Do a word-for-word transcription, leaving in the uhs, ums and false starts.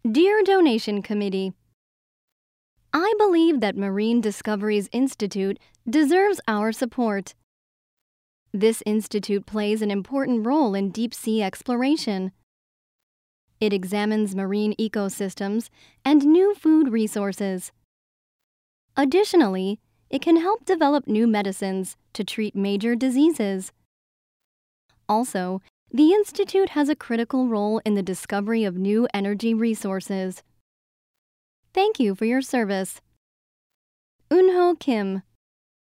Dear Donation Committee, I believe that Marine Discoveries Institute deserves our support. This institute plays an important role in deep-sea exploration. It examines marine ecosystems and new food resources. Additionally, it can help develop new medicines to treat major diseases. Also, the Institute has a critical role in the discovery of new energy resources. Thank you for your service. Eunho Kim.